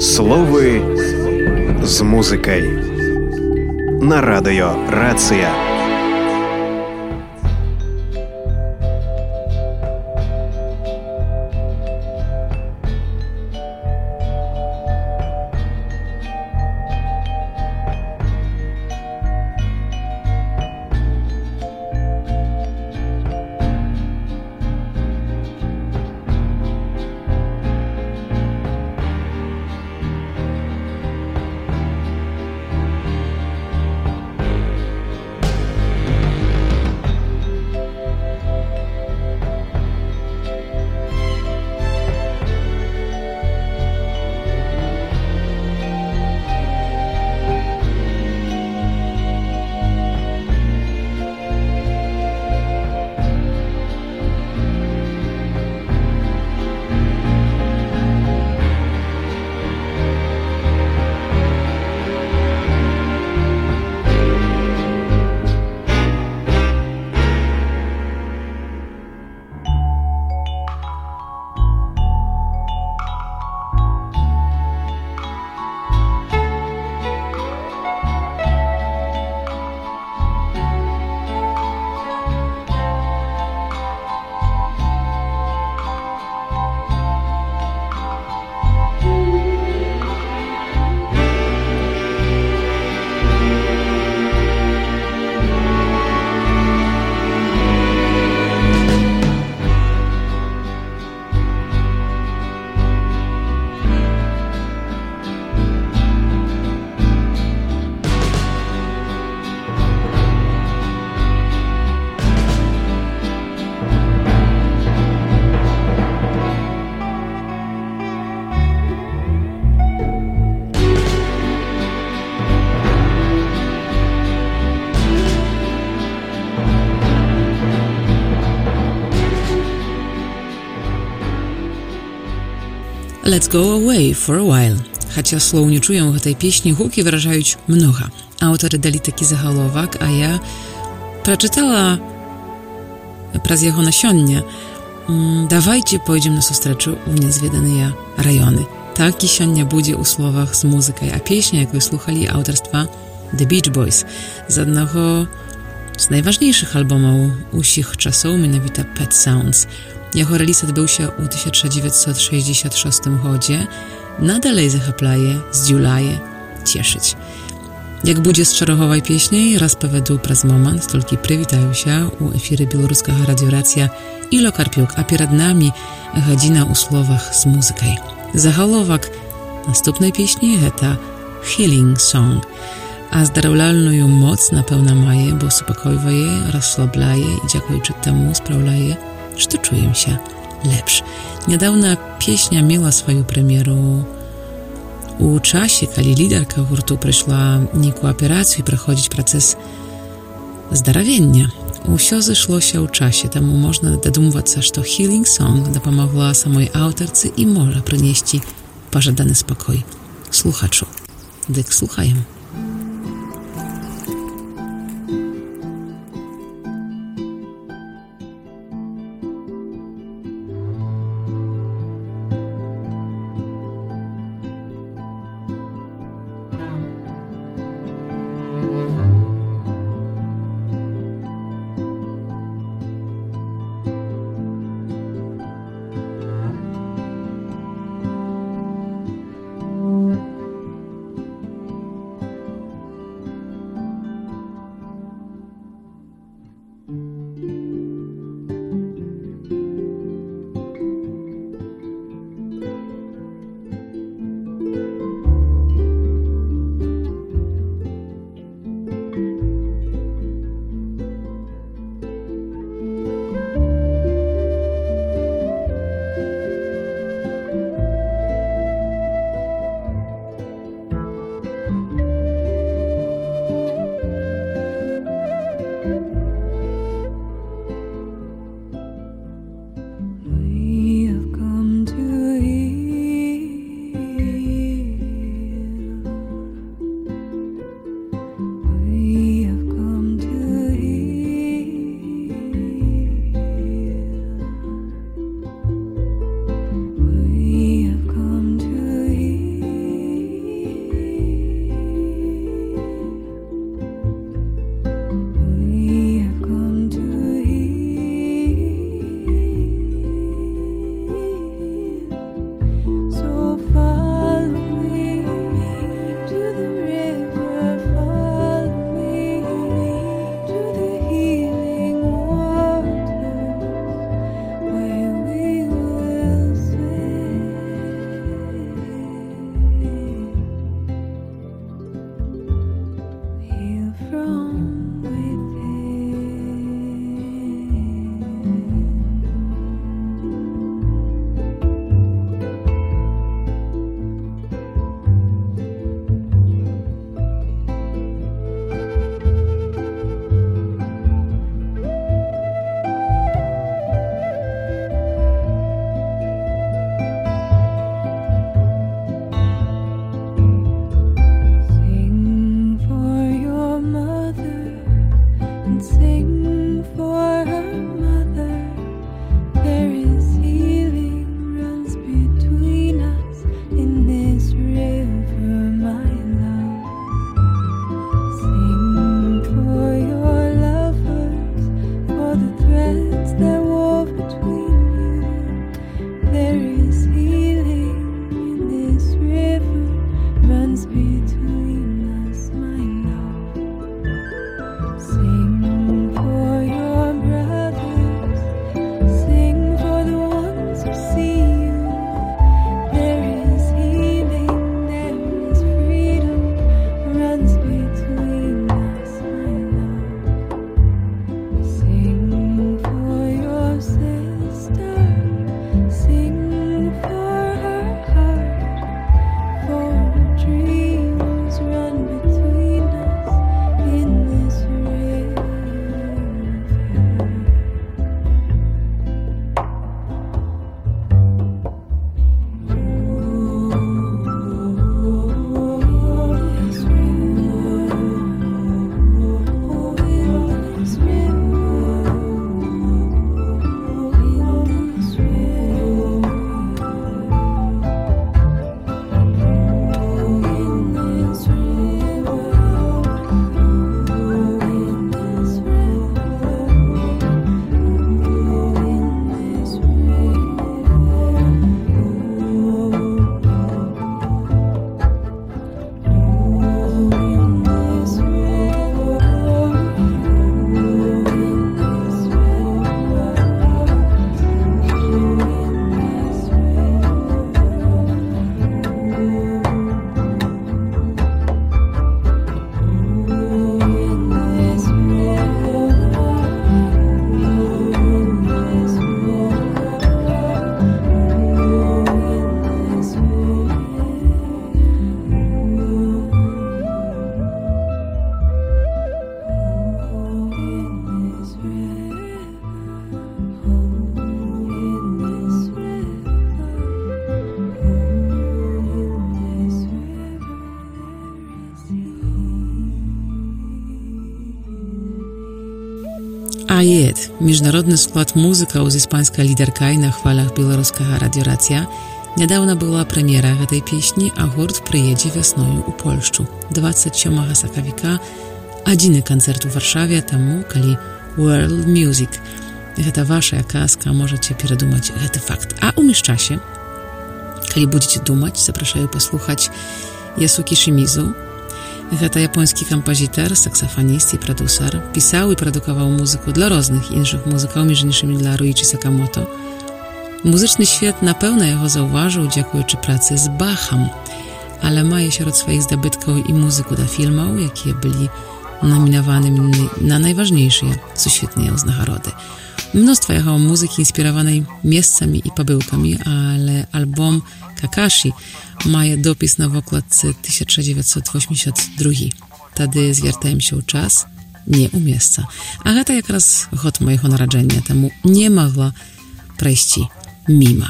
Слови з музикою на радіо Рація. Let's go away for a while. Хаця слоў не чуем у гэтай песні, гукі выражаюць многа. Аўтары далі такі загаловак, а я прачытала праз яго на сёння. Давайце пойдзем на сустрэчу ў нязведаныя раёны. Так і сёння будзе ў словах з музыкай, а песня, як вы слухалі, аўтарства The Beach Boys з аднаго з найважнейшых альбомаў усіх часоў, менавіта Pet Sounds. Яго рэліз адбыўся ў 1966 годзе. Надалей захапляе, здзіўляе, цешыць. Як будзе з чарговай песняй, распавяду праз момант, толькі прывітаюся ў эфіры беларускага радыёрацыя Іло Карпюк, а перад намі гадзіна ў словах з музыкай. Загаловак наступнай песні гэта Healing Song, а здараўляльную моц, напэўна, мае, бо супакойвае, расслабляе і дзякуючы таму спраўляе, што чуемся лепш. Нядаўна песня мела сваю прэм'еру у часе, калі лідарка гурту прыйшла нейкую аперацыю і праходзіць працэс здаравення. Усё зышлося ў часе, таму можна дадумвацца, што Healing Song дапамагла самой аўтарцы і можа прынесці пажаданы спакой слухачу. Дык слухаем. Ajet, międzynarodny skład muzykаў z испанской лідеркай на хвалях беларускага радіорація. Нядаўна была прэм'ера гэтай песні, а гурт прыедзе вясною ў Польшчу. 27 сакавіка адзіны канцэрт у Варшаве, таму, калі World Music гэта вашая казка, можаце перадумаць гэты факт. А ў міжчасе, калі будзеце думаць, запрашаю паслухаць Ясукі Шимізу. Гэта японскі кампазітар, саксафаніст і прадусар. Пісаў і прадукаваў музыку для розных іншых музыкаў, між іншымі для Руічі Сакамото. Muzyczny świat na pewno jego zauważył dziękujący pracy z Bachem, ale ma wśród swoich zdobytków i muzyku do filmów, jakie byli nominowane na najważniejsze świetne nagrody. Mnóstwo jego muzyki inspirowanej miejscami i pobyłkami, ale album Kakashi ma dopis na okładce 1982. Wtedy zwiertałem się o czas, nie u miejsca. A to jakraz hot mojego narodzenia, temu nie mogła przejść mimo.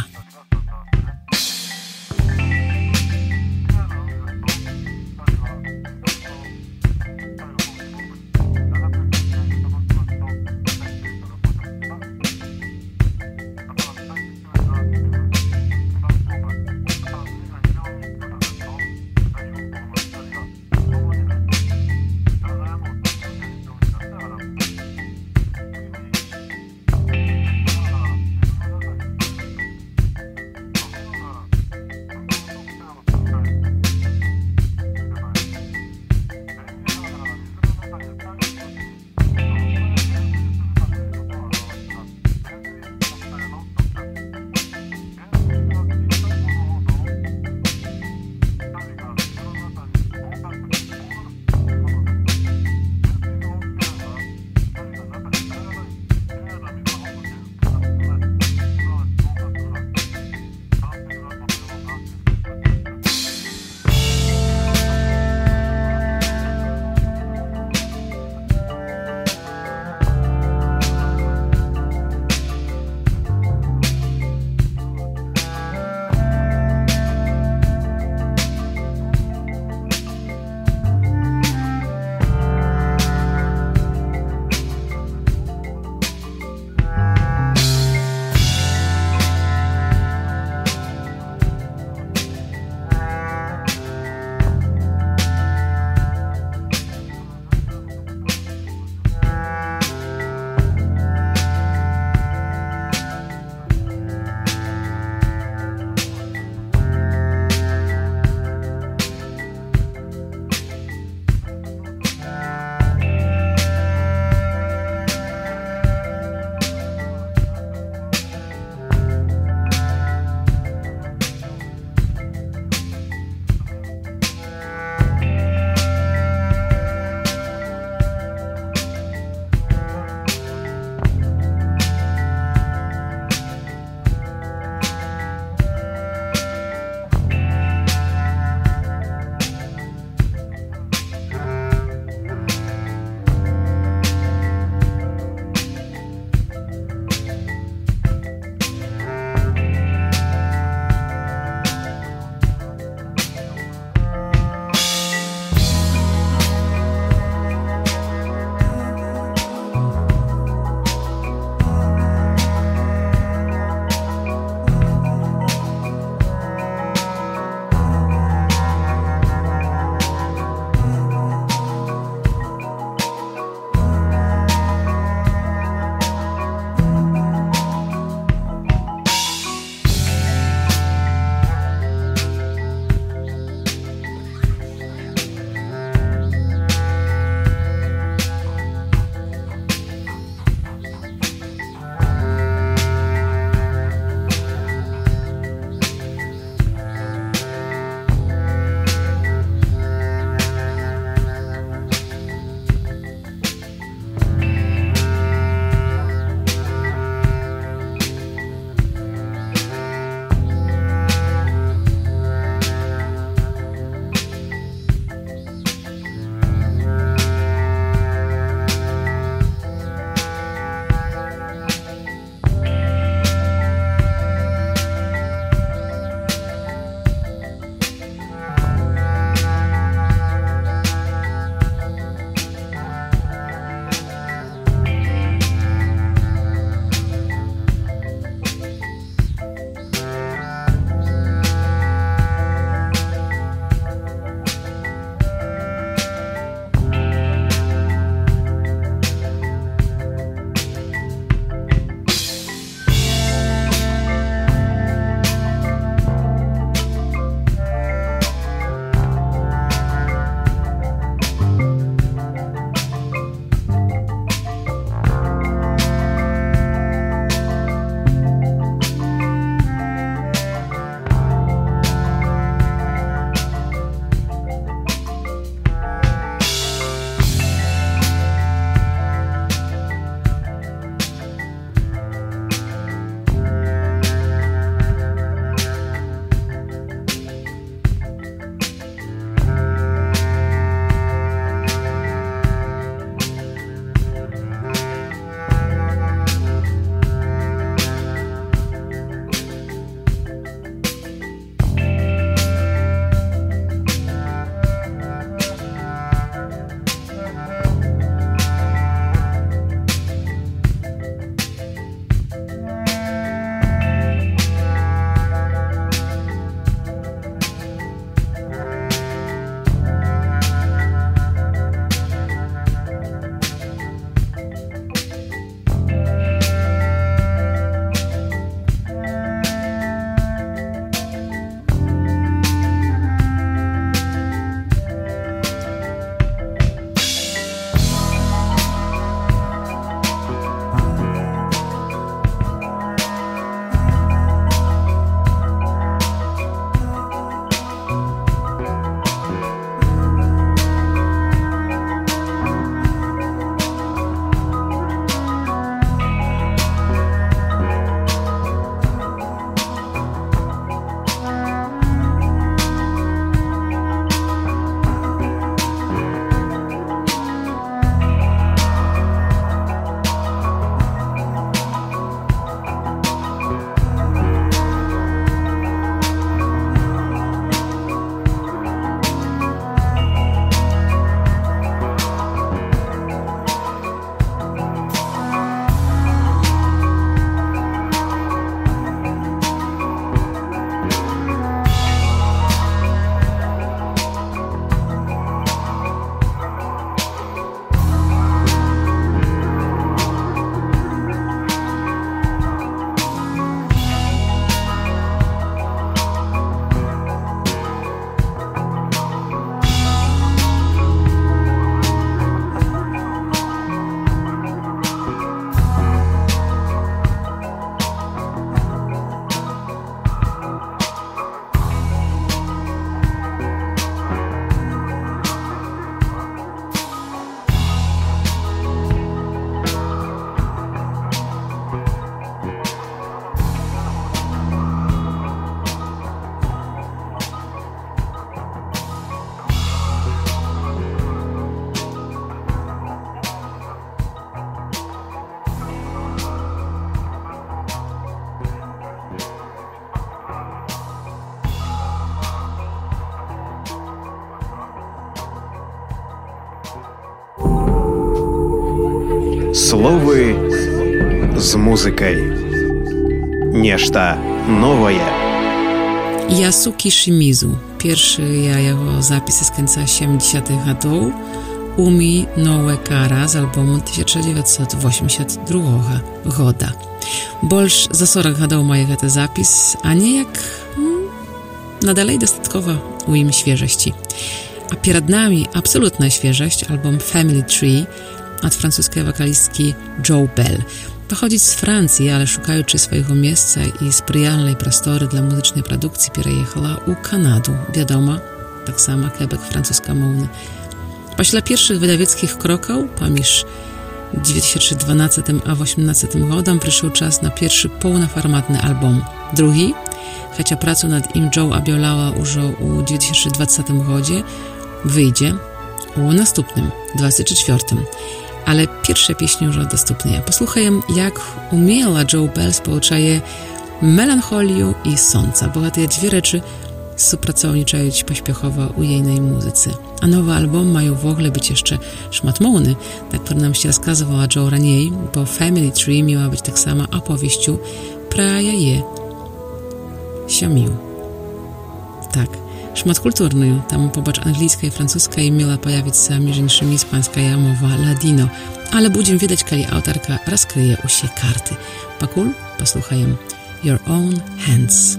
Словы з музыкай. Нешта новае. Yasuki Shimizu. Pierwszy jego zapis z końca 70-tych lat. Umi Nowe Kara z albumu 1982 года. Больш за 40 гадоў мае гэты запіс, а неяк надалей дастаткова у ім свежасці. А перад намі абсалютная свежасць, альбом Family Tree od francuskiej wokalistki Joe Bell. Pochodzi z Francji, ale szukając swojego miejsca i sprzyjalnej prostory dla muzycznej produkcji переехала u Kanadu. Wiadomo, tak samo Quebec francuskомовny. После pierwszych wydawieckich kroków, поміж 2012 a 2018 годом, przyszedł czas na pierwszy pełnoformatny album. Drugi, chociaż pracę nad nim Joe objąła już u 2020 гоdzie, wyjdzie u następnym, 24. Ale pierwsze pieśni już dostępne. Posłuchajmy, jak umiała Joe Bell społeczaje melancholię i słońca, bo te dwie rzeczy współpracowniczają pośpiechowo u jej muzyce. A nowy album mają w ogóle być jeszcze szmatmowny, tak nam się rozkazywała Joe raniej, bo Family Tree miała być tak samo opowieścią pra je siamił. Tak. Szmat kulturny, tam pobacz angielska i francuska i miała pojawić się między innymi hiszpańska mowa ladino, ale będziemy wiedzieć, kiedy autorka rozkryje u się karty. Pakul, posłuchajmy Your Own Hands.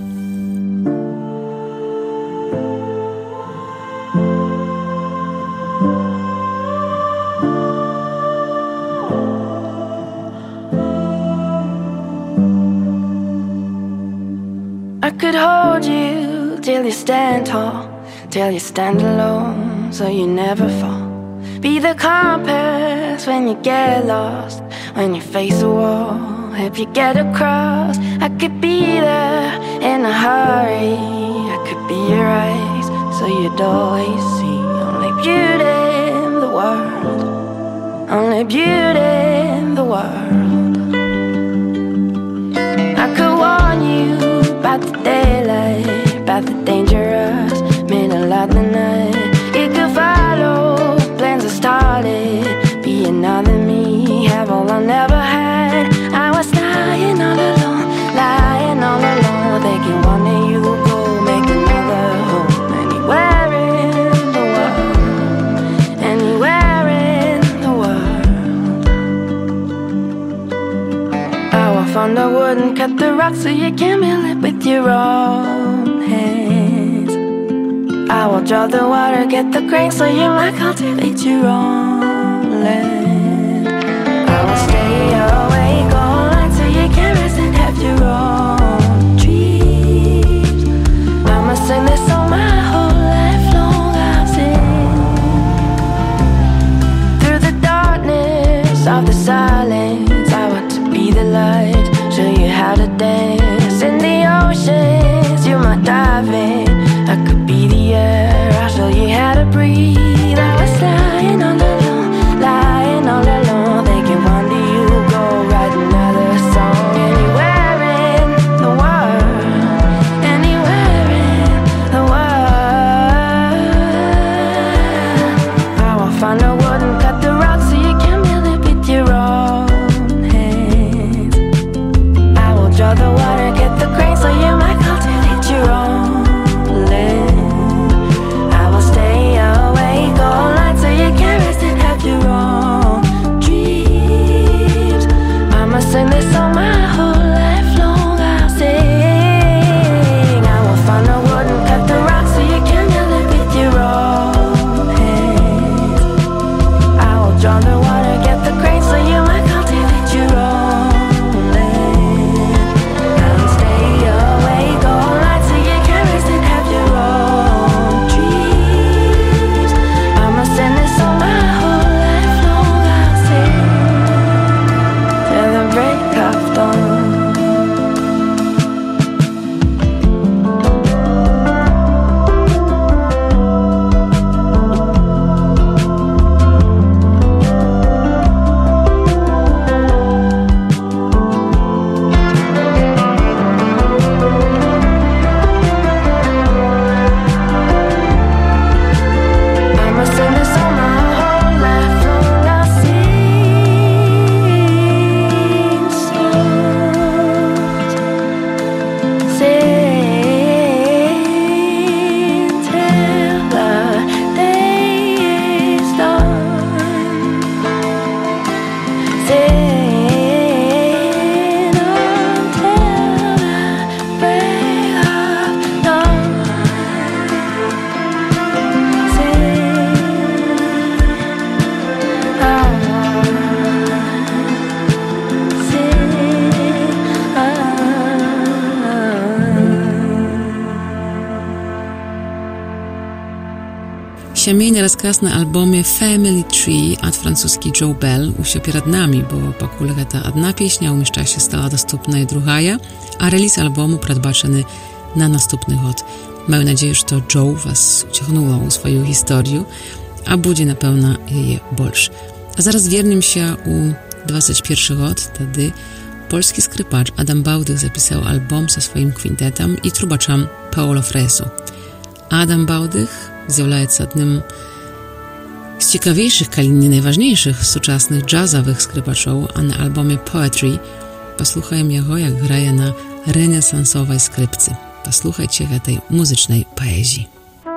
I could hold you till you stand tall, till you stand alone, so you never fall. Be the compass when you get lost, when you face a wall, help you get across. I could be there in a hurry, I could be your eyes, so you'd always see only beauty in the world, only beauty in the world. I could warn you about the daylight, about the dangerous middle of the night. You could follow plans that started, be another me, have all I never had. I was lying all alone, thinking one day you will go make another home. Anywhere in the world, anywhere in the world. I will find the wood and cut the rock so you can build it with your own hands. I will draw the water, get the grain so you might cultivate your own land. I will stay awake all night so you can rest and have your own dreams. I must sing this song my whole life long. I'll sing through the darkness of the silence. I want to be the light, show you how to dance in the oceans. You might dive in, I could be the air, I'll show you how to breathe. I was lying all alone, thinking one day you'll go write another song. Anywhere in the world, anywhere in the world. I will find a wood and cut the rock so you can build it with your own hands. I will draw the water, get the grain so you might cultivate your own land. I will stay awake Сямейны расказ на альбоме Family Tree ад французскі Joe Bell усё перад намі, бо пакуль гэта адна песня, у міжчасе стала даступна і другая, а рэліз альбому прадбачаны на наступны год. Маю надзею, што Joe вас уцягнула ў сваю гісторыю, а будзе, напэўна, яе больш. А зараз вернемся ў 21 год, тады polski skrypacz Adam Bałdych zapisał album ze swoim kwintetem i trubaczem Paolo Fresu. Adam Bałdych zjawiaється одним z ciekawiejszych, kali nie najważniejszych współczesnych jazzowych skrypaczów, a na albumie Poetry posłuchajmy jego, jak graje na renesansowej skrypcy. Posłuchajcie tej muzycznej poezji.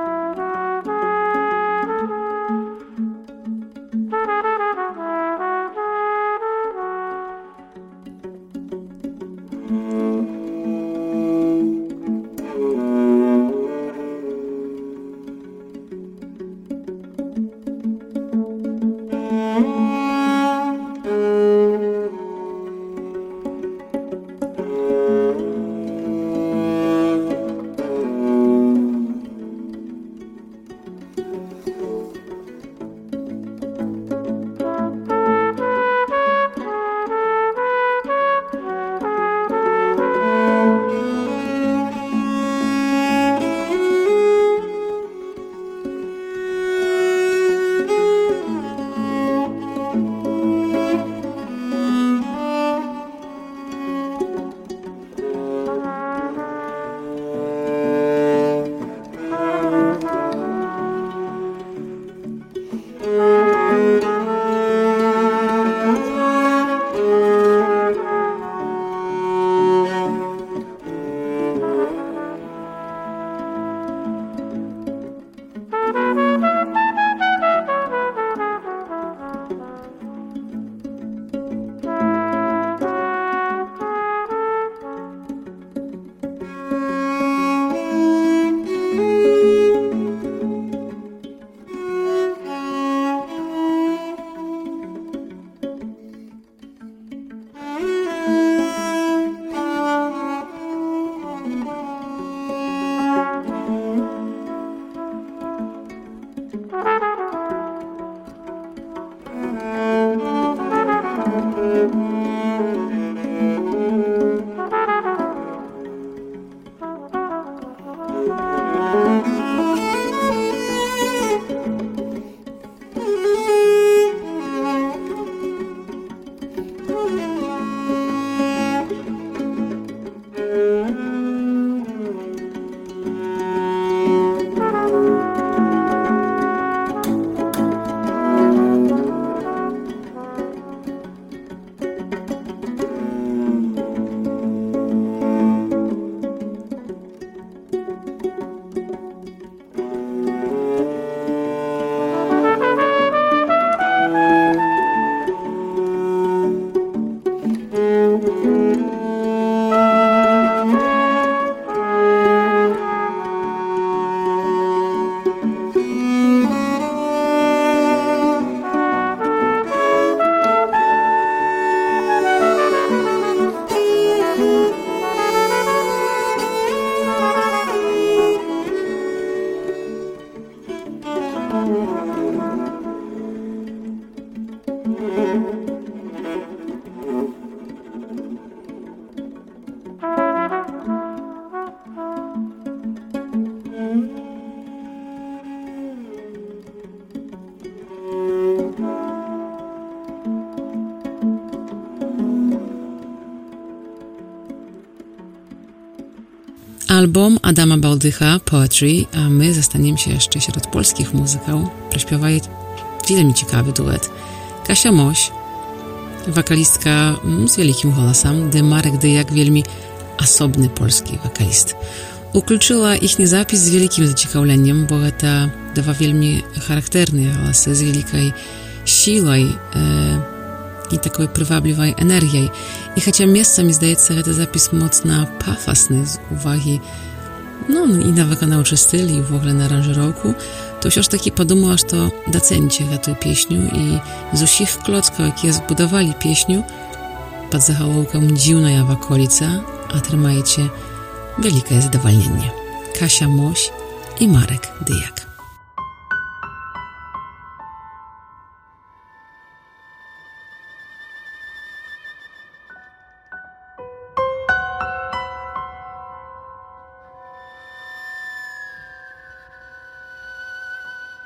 Album Adama Bałdycha Poetry, a my zostaniemy się jeszcze wśród polskich muzyków. Preśpiewaje wielmi ciekawy duet. Kasia Moś, wokalistka z wielkim głosem, de Marek Dyjak, wielmi osobny polski wokalist. Uключила ich zapis z wielkim zaciekawieniem, bo to dwa wielmi charakterne głosy z wielkiej siłą i takiej prywabliwej energii. I chociaż miejscami zdaється, że to zapis mocno pafasny z uwagi i na wykonawczy styl i w ogóle na aranżerowku, to już taki podumała, że to docenicie tę pieśniu i z usich klocków, jakie zbudowali pieśniu pod zachołowką dziwna w okolica, otrzymajcie wielkie zadowolenie. Kasia Moś i Marek Dyjak.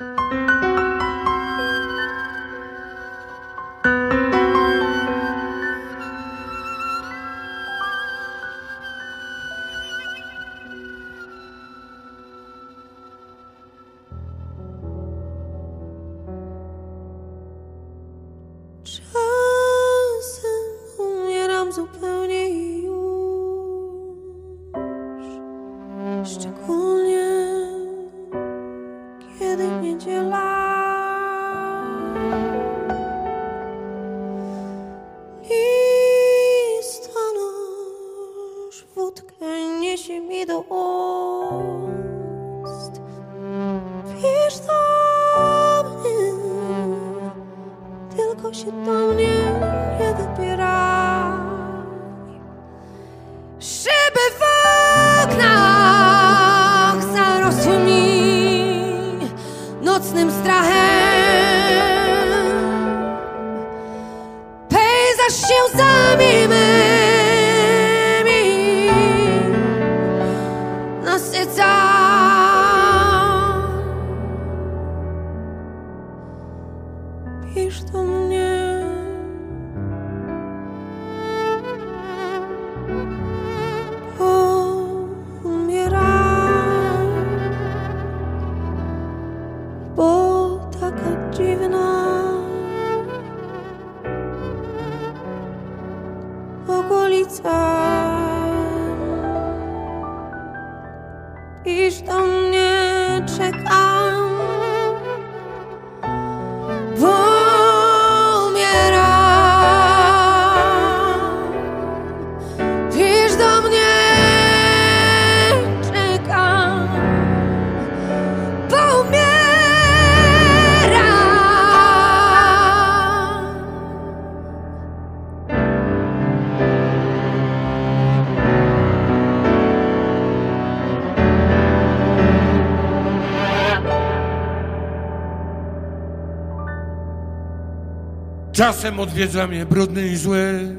Czasem odwiedza mnie brudny i zły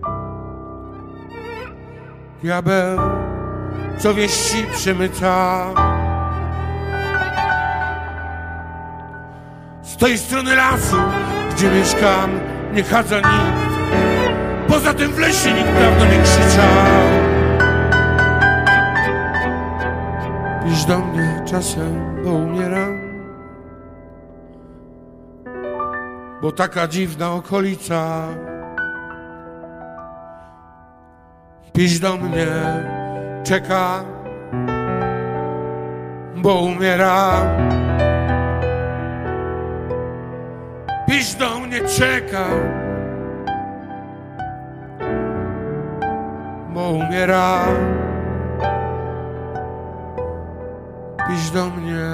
diabeł, co wieści przemyca. Z tej strony lasu, gdzie mieszkam, nie chadza nikt. Poza tym w lesie nikt dawno nie krzyczał. Pisz do mnie czasem, bo umieram, bo taka dziwna okolica. Pisz do mnie, czeka, bo umieram. Pisz do mnie, czeka, bo umieram. Pisz do mnie.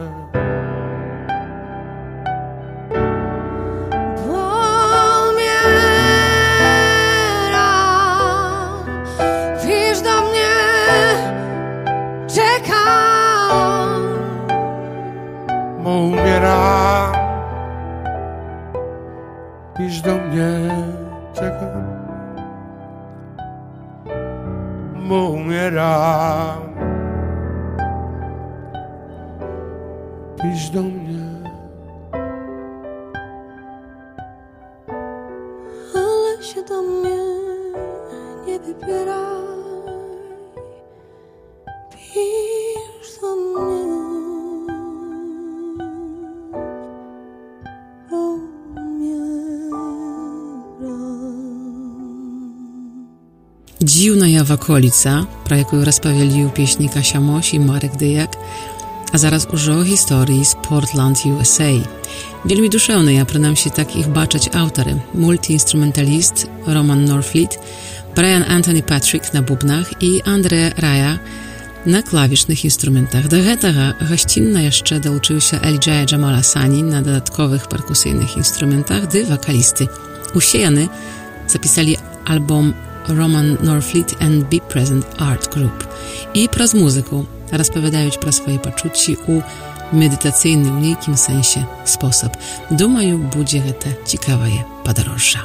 Umieram. Pisz do mnie, czekam, bo umieram. Pisz do mnie. Ale się do mnie nie wybieraj. Pisz do mnie. Dziwna jawa okolica, про яку розповіли у пісні Кася Мош і Марek Dyjak, a zaraz ужо historii z Portland, USA. Wielmi duszewne, a przynajmniej tak ich baczać autory. Multi-instrumentalist Roman Norfleet, Brian Anthony Patrick na bubnach i Andre Raya na klawisznych instrumentach. Do tego gościnna jeszcze dołączył się Elijah Jamala Sani na dodatkowych perkusyjnych instrumentach, gdy wokalisty usiejany zapisali album Roman Norfleet and Be Present Art Group. I przez muzyku rozpowiadają про swoje poczucie u medytacyjny w niejakim sensie sposób. Думаю, będzie to ciekawe podróża.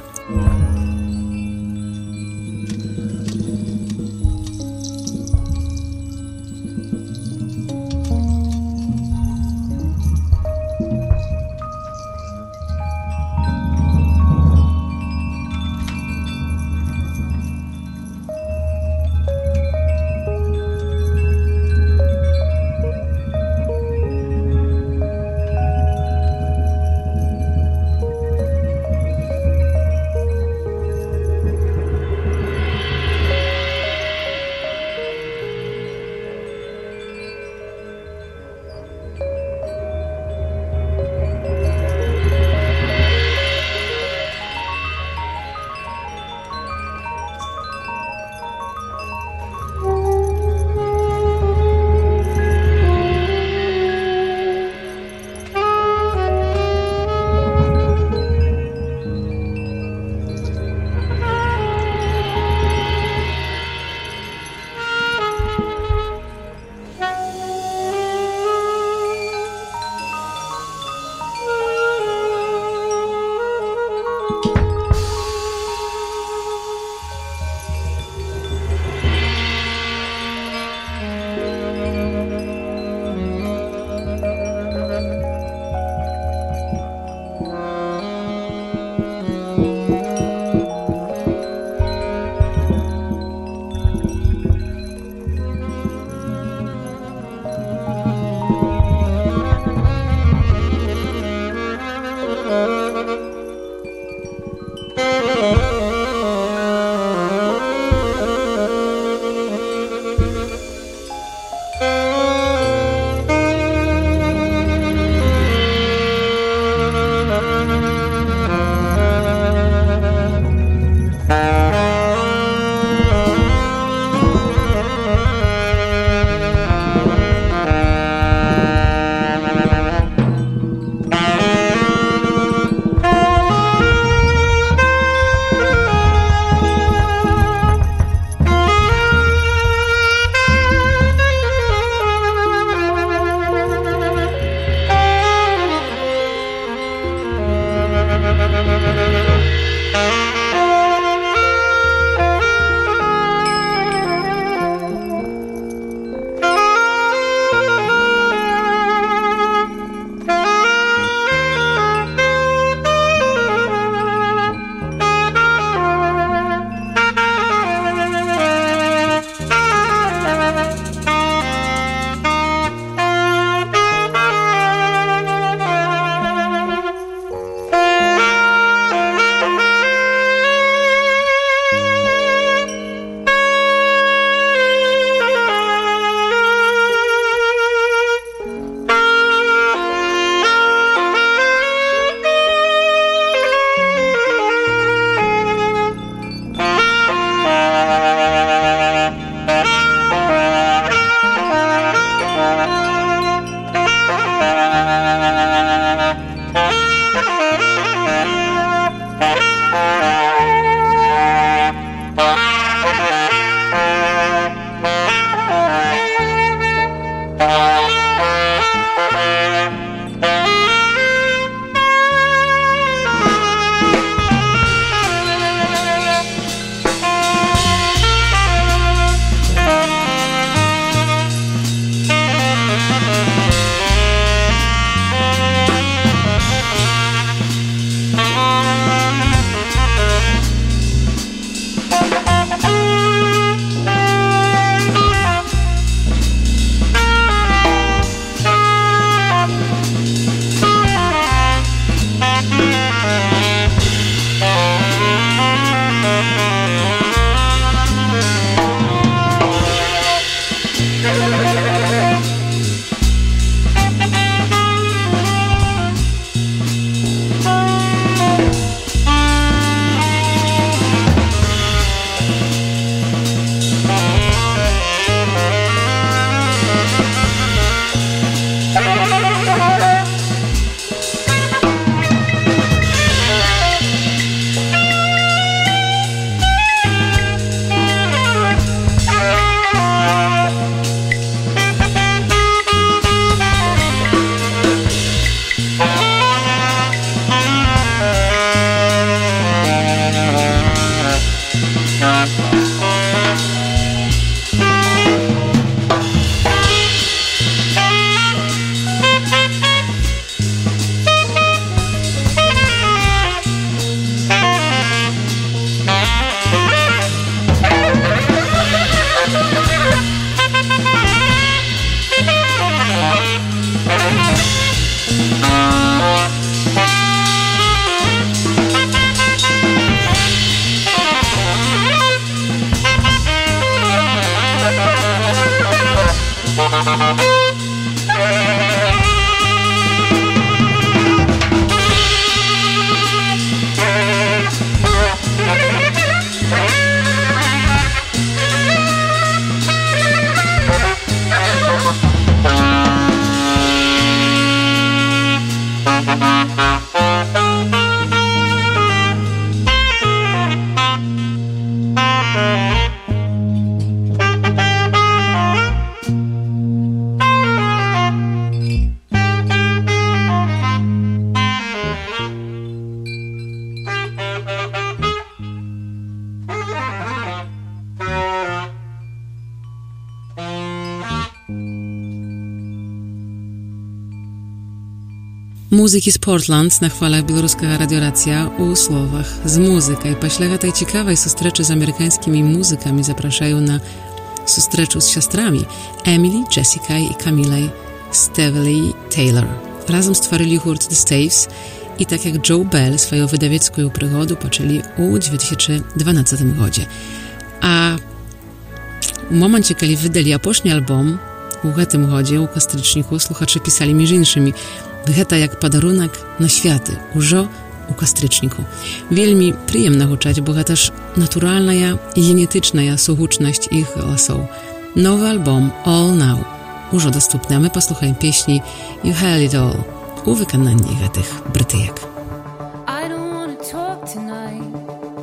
Muzyki z Portland na chwalach białoruska radioracja u słowach z muzykaj. Paślega tej ciekawej sustreczy z amerykańskimi muzykami zapraszają na sustreczu z siostrami Emily, Jessica i Camille Stevely Taylor. Razem stworzyli hurt The Staves i tak jak Joe Bell swoją wydawiecką przygodę poczęli u 2012 roku. A w momencie, kiedy wydali aposzny album, u tym chodzie, u Kastryczniku, słuchacze pisali między innymi Гэта jak padarunek na światy, użo u Kastryczniku. Wielmi przyjemna huczać, bo гэта ж naturalna i genetyczna słuchuczność ich głosów. Nowy album All Now użo dostępny, a my posłuchajmy pieśni You Held It All u wykonaniu tych Brytyjek. I don't wanna talk tonight.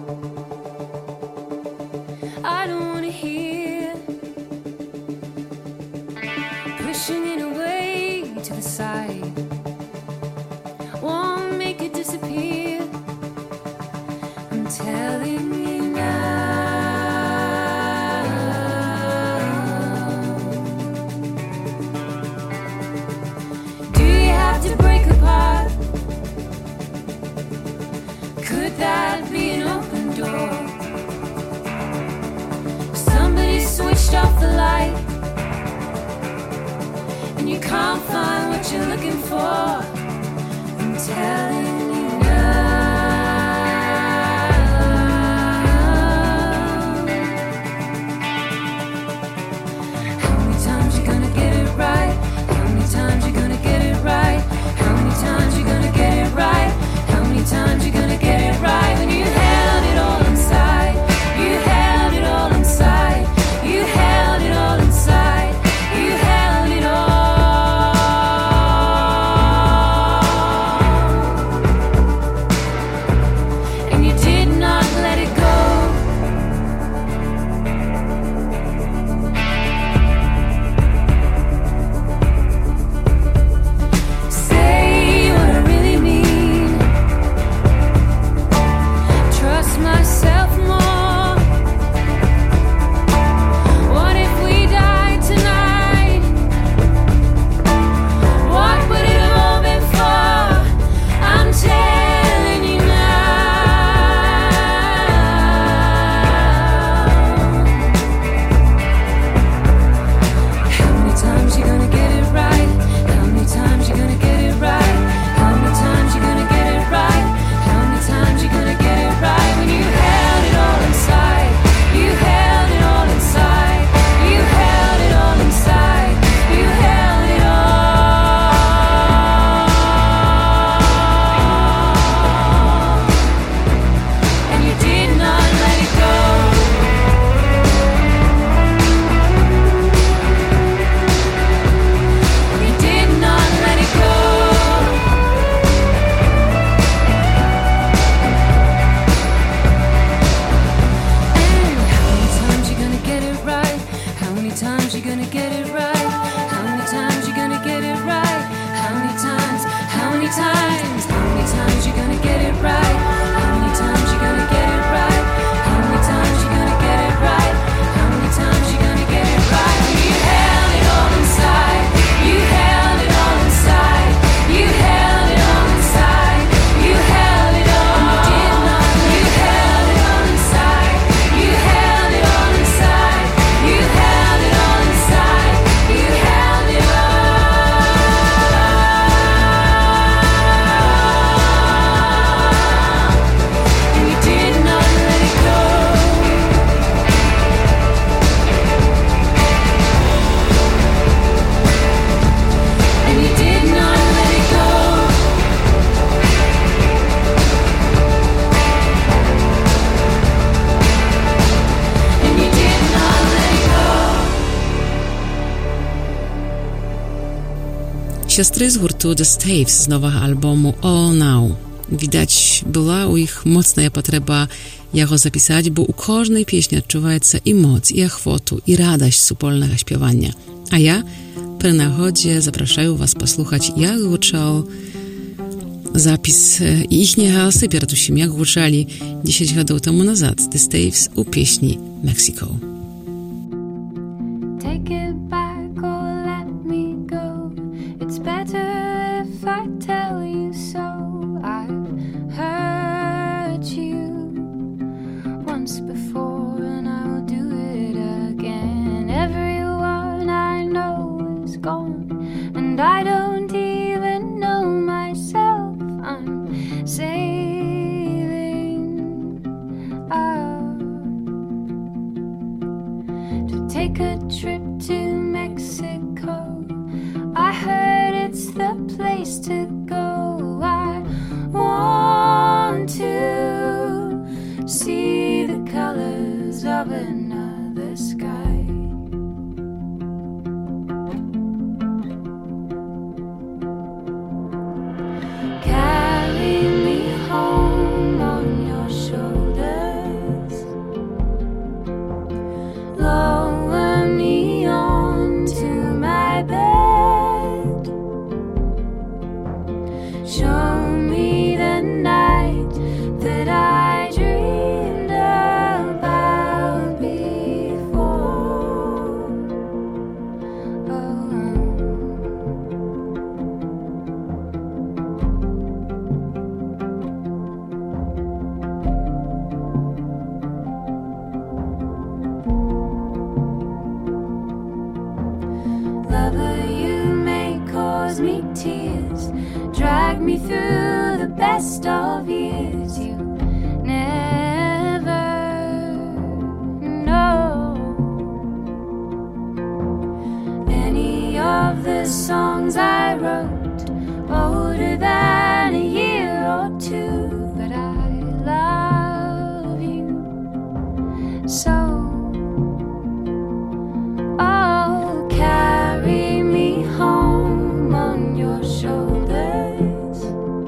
I don't wanna hear pushing it away to the side. Won't make it disappear. I'm telling you now. Do you have to break apart? Could that be an open door? Somebody switched off the light and you can't find what you're looking for. I'm telling you now. How many times you gonna get it right? How many times you gonna get it right? How many times you gonna get it right? How many times you gonna get it right? When you held it all inside, you held it all inside, you held it all inside, you held it all. Siostry z gurtu The Staves z nowego albumu All Now. Widać była u ich mocna potrzeba jego zapisać, bo u każdej pieśni odczuwaється i moc, i achwotu, i radość supolnego śpiewania. A ja przy nachodzie zapraszam was posłuchać, jak звучał zapis i ich głosy передусім, jak звучали 10 lat temu nazad The Staves u pieśni Mexico. Take it back or let me go. It's better if I tell you so. I've hurt you once before and I'll do it again. Everyone I know is gone and I don't even know myself. I'm sailing out to take a trip to Mexico. I heard it's the place to go. I want to see the colors of another sky. Carry me home on your shoulders. Lower me onto my bed. Show me the night that I dreamed about before. Lover, you may cause me tears, drag me through the best of years. You never know any of the songs I wrote older than a year or two, but I love you so. Oh, carry me home on your shoulders.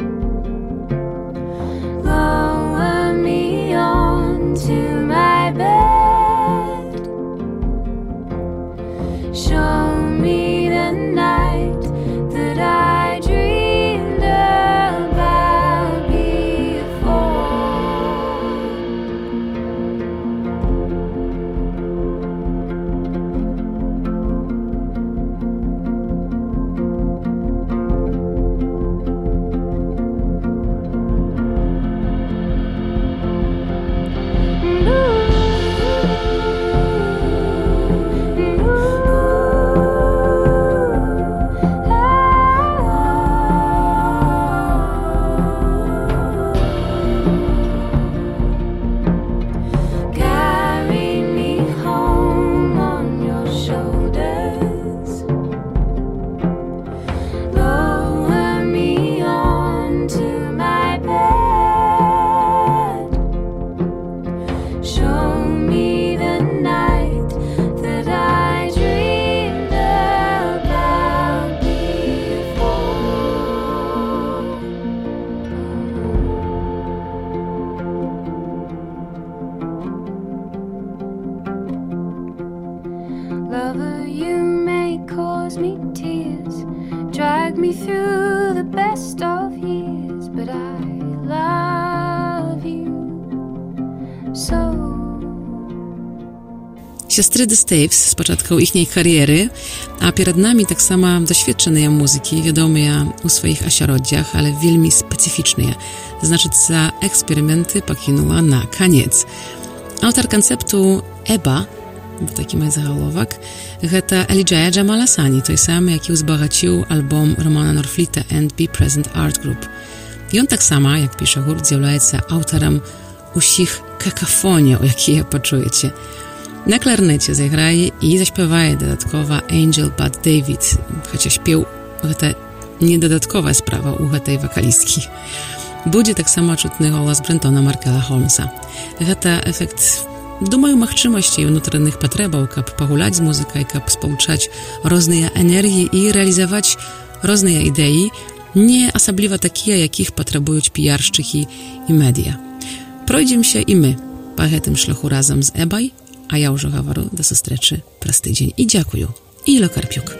Lower me onto my bed. Show me the night that I dreamed about before. Carry me home on your shoulders. Lower me onto my bed. Show me the night that I dreamed about before. Lover, you may cause me tears, drag me through the best of years, but I love you so. Siostry The Staves z początku ich kariery, a przed nami tak sama doświadczone muzyki, wiadome u swoich asiarodziach, ale wielmi specyficzne. Znaczy, za eksperymenty pokinęła na koniec. Autor konceptu EBA, taki mój zagalowek, to Elijah Jamal Hassani, той самий, який узбагачив альбом Романа Норфліта and Be Present Art Group. I on tak samo, jak pisze gurt, zjawiaється autorem усіх какафоній, які почуєте. Na klarnecie zagraje i zaśpiewaje dodatkowo Angel Bad David, chociaż śpiew to nie dodatkowa sprawa u tej wokalistki. Będzie tak samo czutny głos Brentona Markela Holmesa. To efekt, думаю, махчимості внутрішніх потреб, щоб погуляти з музикою, щоб сполучати різні енергії і реалізувати різні ідеї, не особливо такі, яких потребують піарщики і медіа. Пройдемося і ми по гэтым шляху разом з Ебай, а я вже говорю до зустрічі праз тиждень. І дякую. Іля Карпюк.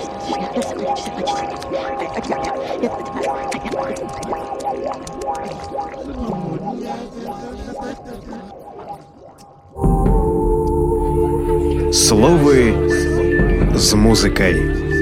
I just Слови з музикою.